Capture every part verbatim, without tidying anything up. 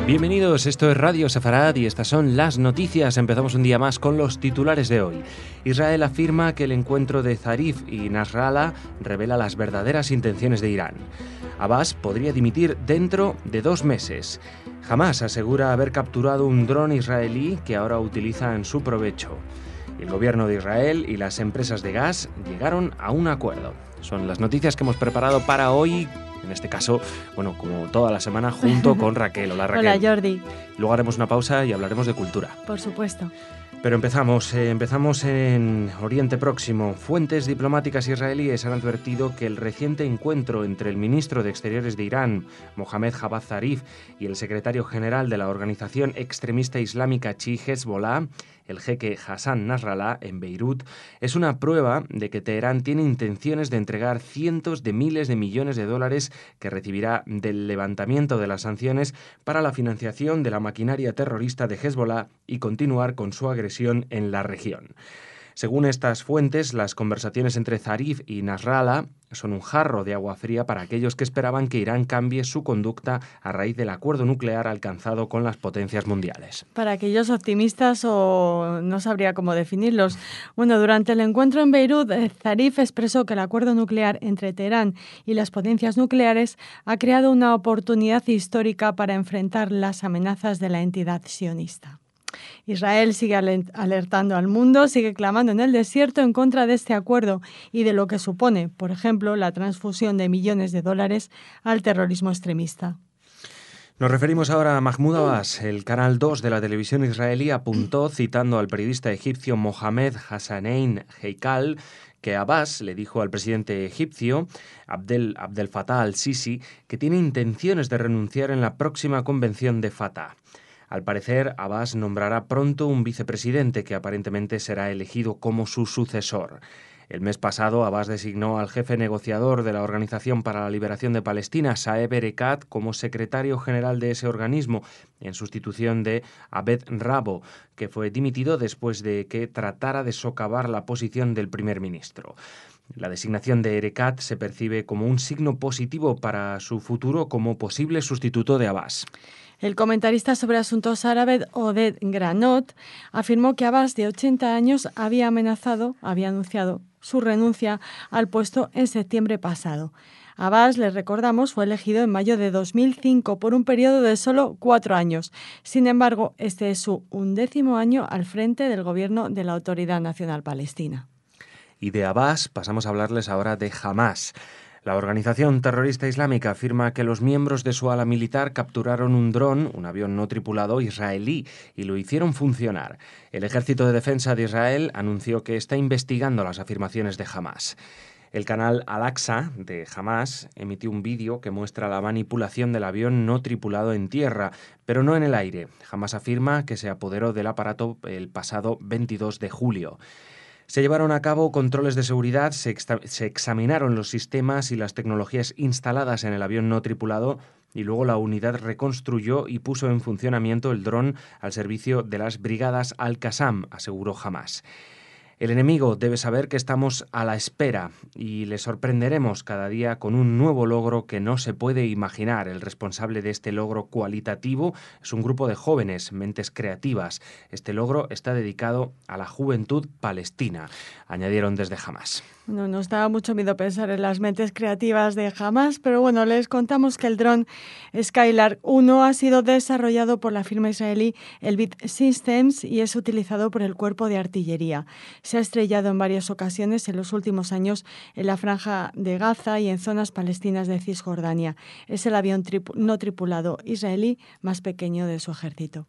Bienvenidos, esto es Radio Sefarad y estas son las noticias. Empezamos un día más con los titulares de hoy. Israel afirma que el encuentro de Zarif y Nasrallah revela las verdaderas intenciones de Irán. Abbas podría dimitir dentro de dos meses. Hamás asegura haber capturado un dron israelí que ahora utiliza en su provecho. El gobierno de Israel y las empresas de gas llegaron a un acuerdo. Son las noticias que hemos preparado para hoy. En este caso, bueno, como toda la semana, junto con Raquel. Hola, Raquel. Hola, Jordi. Luego haremos una pausa y hablaremos de cultura. Por supuesto. Pero empezamos, eh, empezamos en Oriente Próximo. Fuentes diplomáticas israelíes han advertido que el reciente encuentro entre el ministro de Exteriores de Irán, Mohammad Javad Zarif, y el secretario general de la organización extremista islámica chií Hezbollah, el jeque Hassan Nasrallah, en Beirut, es una prueba de que Teherán tiene intenciones de entregar cientos de miles de millones de dólares que recibirá del levantamiento de las sanciones para la financiación de la maquinaria terrorista de Hezbollah y continuar con su agresión en la región. Según estas fuentes, las conversaciones entre Zarif y Nasrallah son un jarro de agua fría para aquellos que esperaban que Irán cambie su conducta a raíz del acuerdo nuclear alcanzado con las potencias mundiales. Para aquellos optimistas, o no sabría cómo definirlos. Bueno, durante el encuentro en Beirut, Zarif expresó que el acuerdo nuclear entre Teherán y las potencias nucleares ha creado una oportunidad histórica para enfrentar las amenazas de la entidad sionista. Israel sigue alertando al mundo, sigue clamando en el desierto en contra de este acuerdo y de lo que supone, por ejemplo, la transfusión de millones de dólares al terrorismo extremista. Nos referimos ahora a Mahmoud Abbas. El canal dos de la televisión israelí apuntó, citando al periodista egipcio Mohamed Hassanein Heikal, que Abbas le dijo al presidente egipcio Abdel, Abdel Fattah al-Sisi que tiene intenciones de renunciar en la próxima convención de Fatah. Al parecer, Abbas nombrará pronto un vicepresidente que aparentemente será elegido como su sucesor. El mes pasado, Abbas designó al jefe negociador de la Organización para la Liberación de Palestina, Saeb Erekat, como secretario general de ese organismo, en sustitución de Abed Rabo, que fue dimitido después de que tratara de socavar la posición del primer ministro. La designación de Erekat se percibe como un signo positivo para su futuro como posible sustituto de Abbas. El comentarista sobre asuntos árabes, Oded Granot, afirmó que Abbas, de ochenta años, había amenazado, había anunciado su renuncia al puesto en septiembre pasado. Abbas, les recordamos, fue elegido en mayo de dos mil cinco por un periodo de solo cuatro años. Sin embargo, este es su undécimo año al frente del gobierno de la Autoridad Nacional Palestina. Y de Abbas pasamos a hablarles ahora de Hamás. La organización terrorista islámica afirma que los miembros de su ala militar capturaron un dron, un avión no tripulado israelí, y lo hicieron funcionar. El Ejército de Defensa de Israel anunció que está investigando las afirmaciones de Hamás. El canal Al-Aqsa de Hamás emitió un vídeo que muestra la manipulación del avión no tripulado en tierra, pero no en el aire. Hamás afirma que se apoderó del aparato el pasado veintidós de julio. Se llevaron a cabo controles de seguridad, se, exa- se examinaron los sistemas y las tecnologías instaladas en el avión no tripulado y luego la unidad reconstruyó y puso en funcionamiento el dron al servicio de las brigadas Al-Qassam, aseguró Hamás. El enemigo debe saber que estamos a la espera y le sorprenderemos cada día con un nuevo logro que no se puede imaginar. El responsable de este logro cualitativo es un grupo de jóvenes, mentes creativas. Este logro está dedicado a la juventud palestina, añadieron desde Hamás. No nos da mucho miedo pensar en las mentes creativas de Hamás, pero bueno, les contamos que el dron Skylark uno ha sido desarrollado por la firma israelí Elbit Systems y es utilizado por el cuerpo de artillería. Se ha estrellado en varias ocasiones en los últimos años en la franja de Gaza y en zonas palestinas de Cisjordania. Es el avión tripu- no tripulado israelí más pequeño de su ejército.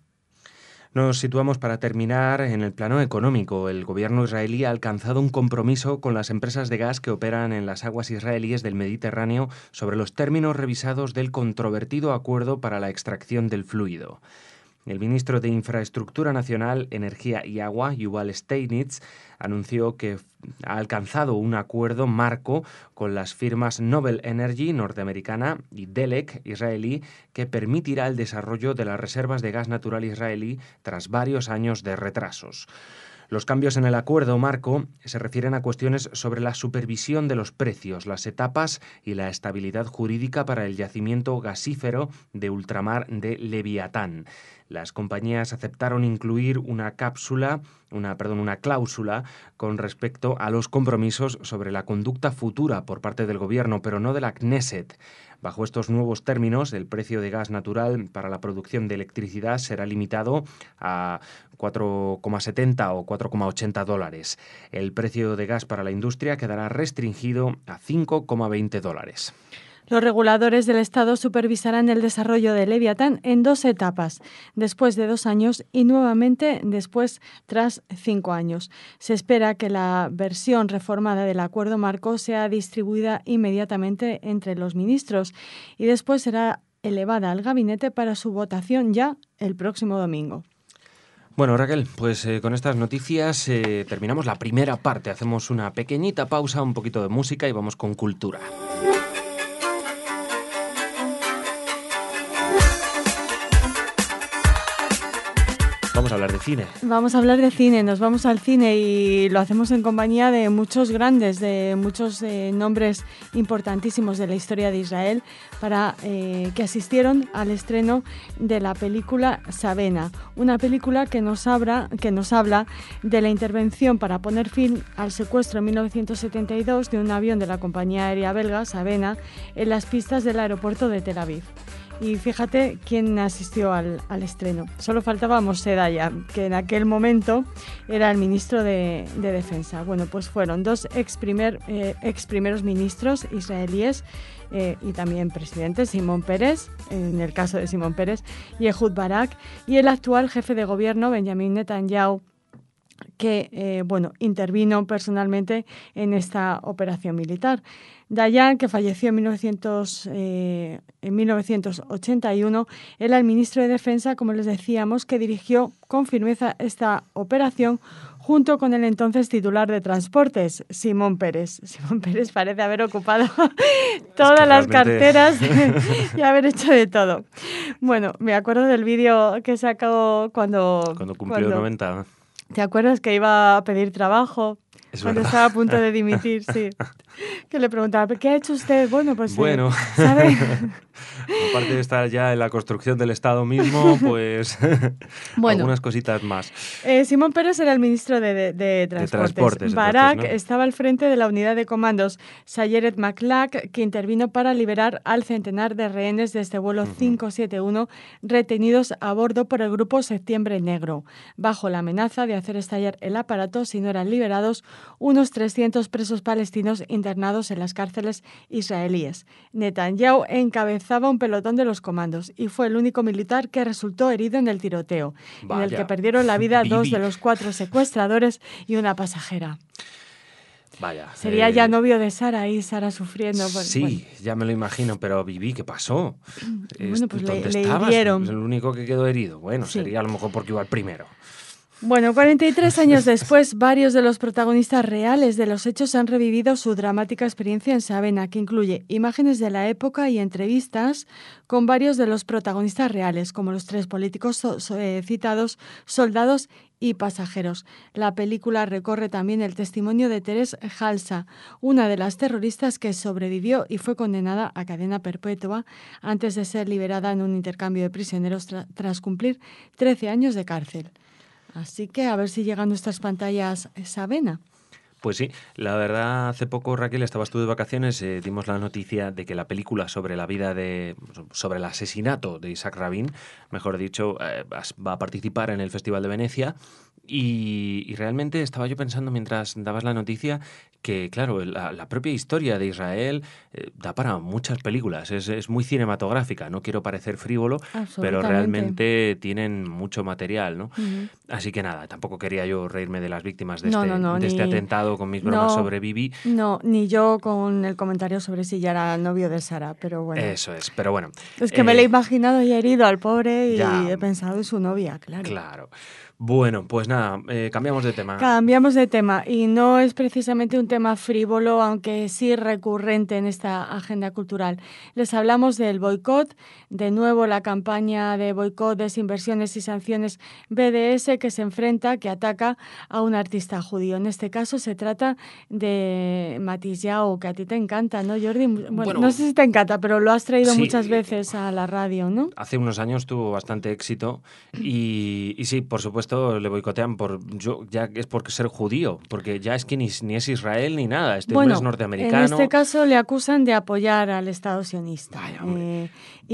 Nos situamos para terminar en el plano económico. El gobierno israelí ha alcanzado un compromiso con las empresas de gas que operan en las aguas israelíes del Mediterráneo sobre los términos revisados del controvertido acuerdo para la extracción del fluido. El ministro de Infraestructura Nacional, Energía y Agua, Yuval Steinitz, anunció que ha alcanzado un acuerdo marco con las firmas Noble Energy norteamericana y Delek israelí que permitirá el desarrollo de las reservas de gas natural israelí tras varios años de retrasos. Los cambios en el acuerdo marco se refieren a cuestiones sobre la supervisión de los precios, las etapas y la estabilidad jurídica para el yacimiento gasífero de ultramar de Leviatán. Las compañías aceptaron incluir una cápsula, una, perdón, una cláusula con respecto a los compromisos sobre la conducta futura por parte del gobierno, pero no de la Knesset. Bajo estos nuevos términos, el precio de gas natural para la producción de electricidad será limitado a cuatro coma setenta o cuatro coma ochenta dólares. El precio de gas para la industria quedará restringido a cinco coma veinte dólares. Los reguladores del Estado supervisarán el desarrollo de Leviatán en dos etapas, después de dos años y nuevamente después tras cinco años. Se espera que la versión reformada del acuerdo marco sea distribuida inmediatamente entre los ministros y después será elevada al gabinete para su votación ya el próximo domingo. Bueno, Raquel, pues eh, con estas noticias eh, terminamos la primera parte. Hacemos una pequeñita pausa, un poquito de música y vamos con cultura. Vamos a hablar de cine. Vamos a hablar de cine, nos vamos al cine y lo hacemos en compañía de muchos grandes, de muchos eh, nombres importantísimos de la historia de Israel para eh, que asistieron al estreno de la película Sabena, una película que nos, habla, que nos habla de la intervención para poner fin al secuestro en mil novecientos setenta y dos de un avión de la compañía aérea belga, Sabena, en las pistas del aeropuerto de Tel Aviv. Y fíjate quién asistió al, al estreno. Solo faltaba Moshe Dayan, que en aquel momento era el ministro de, de Defensa. Bueno, pues fueron dos ex, primer, eh, ex primeros ministros israelíes eh, y también presidentes, Simón Peres, en el caso de Simón Peres, y Ehud Barak, y el actual jefe de gobierno, Benjamin Netanyahu, que eh, bueno, intervino personalmente en esta operación militar. Dayan, que falleció en, mil novecientos, eh, en mil novecientos ochenta y uno, era el ministro de Defensa, como les decíamos, que dirigió con firmeza esta operación junto con el entonces titular de Transportes, Simón Peres. Simón Peres parece haber ocupado todas es que las realmente... carteras y haber hecho de todo. Bueno, me acuerdo del vídeo que sacó cuando... Cuando cumplió cuando... noventa. ¿Te acuerdas que iba a pedir trabajo? Es cuando verdad. Estaba a punto de dimitir, sí. Que le preguntaba, ¿qué ha hecho usted? Bueno, pues... Bueno, eh, ¿sabe? Aparte de estar ya en la construcción del Estado mismo, pues bueno, algunas cositas más. Eh, Simón Peres era el ministro de, de, de Transportes. De transportes Barak entonces, ¿no? estaba al frente de la unidad de comandos Sayeret Maklak, que intervino para liberar al centenar de rehenes de este vuelo uh-huh. cinco siete uno retenidos a bordo por el grupo Septiembre Negro, bajo la amenaza de hacer estallar el aparato si no eran liberados unos trescientos presos palestinos internados en las cárceles israelíes. Netanyahu encabezaba un pelotón de los comandos y fue el único militar que resultó herido en el tiroteo, Vaya. en el que perdieron la vida dos de los cuatro secuestradores y una pasajera. Vaya. Sería eh, ya novio de Sara y Sara sufriendo. Sí, bueno. ya me lo imagino, pero Vivi, ¿qué pasó? Bueno, pues ¿Dónde le, estabas? le hirieron. El único que quedó herido. Bueno, sí. sería a lo mejor porque iba el primero. Bueno, cuarenta y tres años después, varios de los protagonistas reales de los hechos han revivido su dramática experiencia en Sabena, que incluye imágenes de la época y entrevistas con varios de los protagonistas reales, como los tres políticos so, so, eh, citados, soldados y pasajeros. La película recorre también el testimonio de Teresa Halsa, una de las terroristas que sobrevivió y fue condenada a cadena perpetua antes de ser liberada en un intercambio de prisioneros tra- tras cumplir trece años de cárcel. Así que a ver si llega a nuestras pantallas Sabena. Pues sí, la verdad, hace poco, Raquel, estabas tú de vacaciones, eh, dimos la noticia de que la película sobre la vida de, sobre el asesinato de Isaac Rabin, mejor dicho, eh, va a participar en el Festival de Venecia. Y, y realmente estaba yo pensando mientras dabas la noticia que, claro, la, la propia historia de Israel eh, da para muchas películas, es, es muy cinematográfica, no quiero parecer frívolo, pero realmente tienen mucho material, ¿no? Uh-huh. Así que nada, tampoco quería yo reírme de las víctimas de, no, este, no, no, de ni, este atentado con mis bromas no, sobre Bibi. No, ni yo con el comentario sobre si ya era novio de Sara, pero bueno. Eso es, pero bueno. Es que eh, me lo he imaginado y herido al pobre y ya, he pensado en su novia, claro. Claro. Bueno, pues nada, eh, cambiamos de tema. Cambiamos de tema y no es precisamente un tema frívolo, aunque sí recurrente en esta agenda cultural. Les hablamos del boicot, de nuevo la campaña de boicot, desinversiones y sanciones B D S que se enfrenta, que ataca a un artista judío. En este caso se trata de Matisyahu, que a ti te encanta, ¿no, Jordi? Bueno, bueno, no sé si te encanta, pero lo has traído sí, muchas veces a la radio, ¿no? Hace unos años tuvo bastante éxito y, y sí, por supuesto, le boicotean por yo ya es por ser judío, porque ya es que ni, ni es Israel ni nada, este bueno, hombre es norteamericano. En este caso le acusan de apoyar al Estado sionista. Vaya, eh,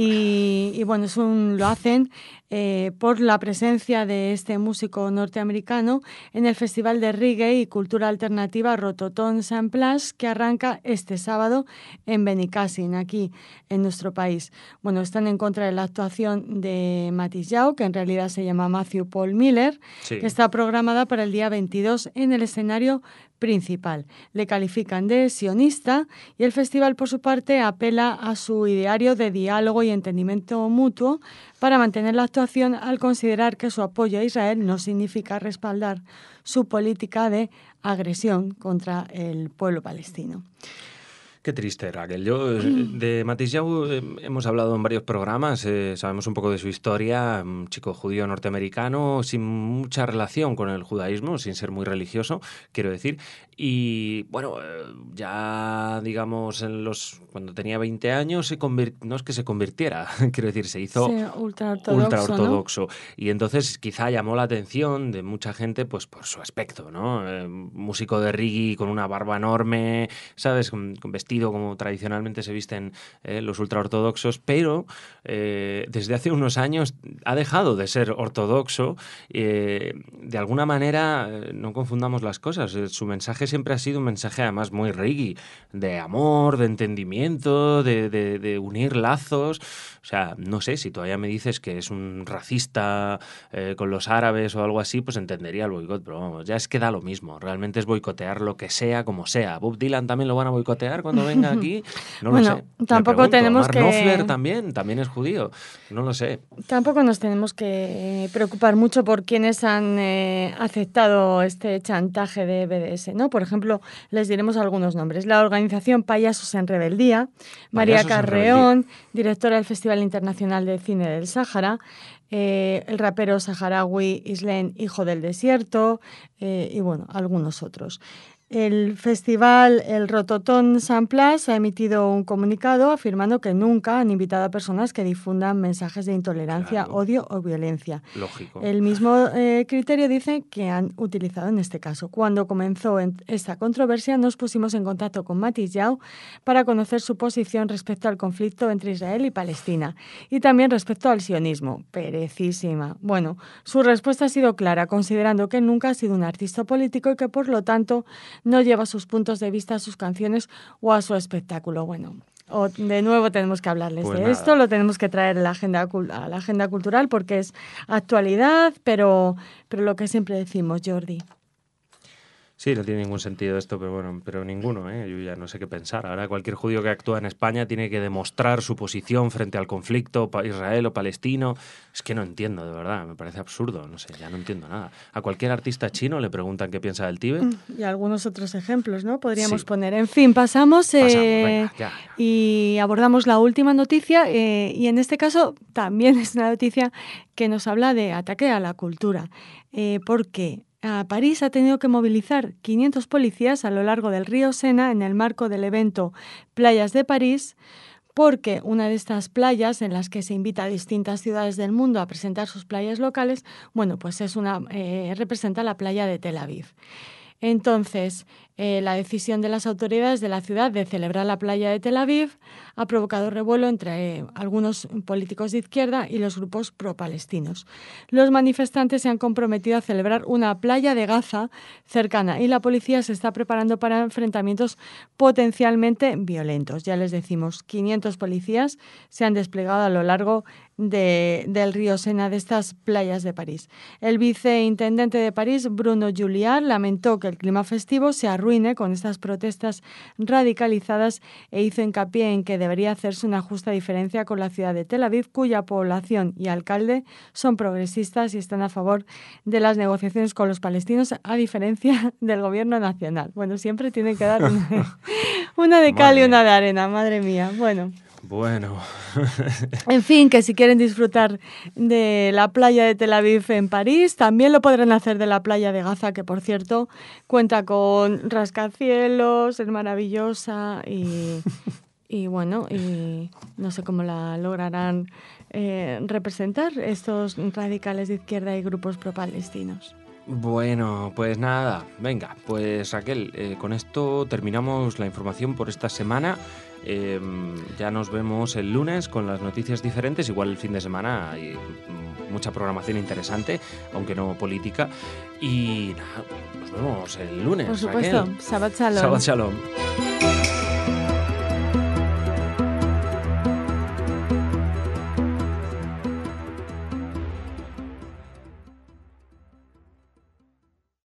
y, y bueno, es un, lo hacen eh, por la presencia de este músico norteamericano en el Festival de Reggae y Cultura Alternativa Rototom Samplas, que arranca este sábado en Benicàssim, aquí en nuestro país. Bueno, están en contra de la actuación de Matisyahu, que en realidad se llama Matthew Paul Miller, sí. que está programada para el día veintidós en el escenario principal. Le califican de sionista y el festival, por su parte, apela a su ideario de diálogo y entendimiento mutuo para mantener la actuación al considerar que su apoyo a Israel no significa respaldar su política de agresión contra el pueblo palestino. Qué triste, Raquel. Yo de Matisyahu eh, hemos hablado en varios programas, eh, sabemos un poco de su historia, un chico judío norteamericano sin mucha relación con el judaísmo, sin ser muy religioso, quiero decir. Y bueno, eh, ya digamos en los cuando tenía veinte años se convir... no es que se convirtiera, quiero decir, se hizo sí, ultraortodoxo, ultraortodoxo. ¿no? Y entonces quizá llamó la atención de mucha gente pues por su aspecto, ¿no? Eh, músico de reggae con una barba enorme, ¿sabes? Con, con vestido como tradicionalmente se visten eh, los ultraortodoxos, pero eh, desde hace unos años ha dejado de ser ortodoxo. Eh, de alguna manera, eh, no confundamos las cosas, eh, su mensaje siempre ha sido un mensaje además muy reggae, de amor, de entendimiento, de, de, de unir lazos. O sea, no sé, si todavía me dices que es un racista eh, con los árabes o algo así, pues entendería el boicot, pero vamos, ya es que da lo mismo, realmente es boicotear lo que sea, como sea. Bob Dylan también lo van a boicotear cuando venga aquí, no bueno, lo sé. Tampoco tenemos Mark que... Knopfler también, también es judío, no lo sé. Tampoco nos tenemos que preocupar mucho por quienes han eh, aceptado este chantaje de B D S, ¿no? Por ejemplo, les diremos algunos nombres. La organización Payasos en Rebeldía, María Payasos Carreón, en Rebeldía. directora del Festival Internacional de Cine del Sáhara, eh, el rapero saharaui Islen, Hijo del Desierto, eh, y bueno, algunos otros. El festival, el Rototom Samplas, ha emitido un comunicado afirmando que nunca han invitado a personas que difundan mensajes de intolerancia, Claro. odio o violencia. Lógico. El mismo eh, criterio dice que han utilizado en este caso. Cuando comenzó en esta controversia, nos pusimos en contacto con Matisyahu para conocer su posición respecto al conflicto entre Israel y Palestina y también respecto al sionismo. Perecísima. Bueno, su respuesta ha sido clara, considerando que nunca ha sido un artista político y que, por lo tanto, no lleva sus puntos de vista a sus canciones o a su espectáculo. Bueno, o de nuevo tenemos que hablarles Pues de nada. esto, lo tenemos que traer a la agenda, a la agenda cultural porque es actualidad, pero, pero lo que siempre decimos, Jordi. Sí, no tiene ningún sentido esto, pero bueno, pero ninguno, ¿eh? Yo ya no sé qué pensar. Ahora cualquier judío que actúa en España tiene que demostrar su posición frente al conflicto pa- Israel o palestino. Es que no entiendo, de verdad, me parece absurdo, no sé, ya no entiendo nada. A cualquier artista chino le preguntan qué piensa del Tíbet. Y algunos otros ejemplos, ¿no? Podríamos Sí. poner. En fin, pasamos, eh, Pasamos, venga, ya, ya. y abordamos la última noticia eh, y en este caso también es una noticia que nos habla de ataque a la cultura. Eh, porque a París ha tenido que movilizar quinientos policías a lo largo del río Sena en el marco del evento Playas de París, porque una de estas playas en las que se invita a distintas ciudades del mundo a presentar sus playas locales, bueno, pues es una eh, representa la playa de Tel Aviv. Entonces, eh, la decisión de las autoridades de la ciudad de celebrar la playa de Tel Aviv ha provocado revuelo entre eh, algunos políticos de izquierda y los grupos pro-palestinos. Los manifestantes se han comprometido a celebrar una playa de Gaza cercana y la policía se está preparando para enfrentamientos potencialmente violentos. Ya les decimos, quinientos policías se han desplegado a lo largo de, del río Sena, de estas playas de París. El viceintendente de París, Bruno Julliard, lamentó que el clima festivo se arruine con estas protestas radicalizadas e hizo hincapié en que debería hacerse una justa diferencia con la ciudad de Tel Aviv, cuya población y alcalde son progresistas y están a favor de las negociaciones con los palestinos, a diferencia del gobierno nacional. Bueno, siempre tiene que dar una, una de cal y una de arena, madre mía. Bueno. Bueno. En fin, que si quieren disfrutar de la playa de Tel Aviv en París, también lo podrán hacer de la playa de Gaza, que por cierto cuenta con rascacielos, es maravillosa y, y bueno, y no sé cómo la lograrán eh, representar estos radicales de izquierda y grupos pro-palestinos. Bueno, pues nada, venga, pues Raquel, eh, con esto terminamos la información por esta semana. Eh, ya nos vemos el lunes con las noticias diferentes, igual el fin de semana hay mucha programación interesante, aunque no política. Y nada, nos vemos el lunes, por supuesto, Raquel. Shabbat Shalom. Shabbat Shalom.